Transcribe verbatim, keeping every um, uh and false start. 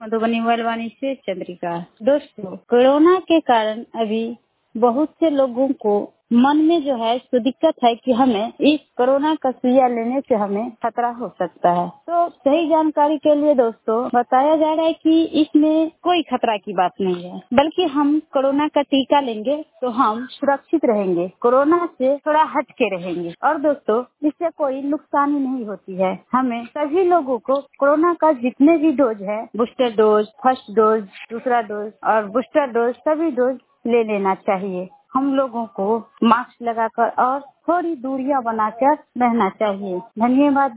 मधुबनी मलवानी से चंद्रिका। दोस्तों, कोरोना के कारण अभी बहुत से लोगों को मन में जो है तो दिक्कत है कि हमें इस कोरोना का सुइया लेने से हमें खतरा हो सकता है। तो सही जानकारी के लिए दोस्तों बताया जा रहा है कि इसमें कोई खतरा की बात नहीं है, बल्कि हम कोरोना का टीका लेंगे तो हम सुरक्षित रहेंगे, कोरोना से थोड़ा हट के रहेंगे। और दोस्तों, इससे कोई नुकसान ही नहीं होती है। हमें सभी लोगों को कोरोना का जितने भी डोज है, बूस्टर डोज, फर्स्ट डोज, दूसरा डोज और बूस्टर डोज, सभी डोज ले लेना चाहिए। हम लोगों को मास्क लगाकर और थोड़ी दूरियां बनाकर रहना चाहिए। धन्यवाद।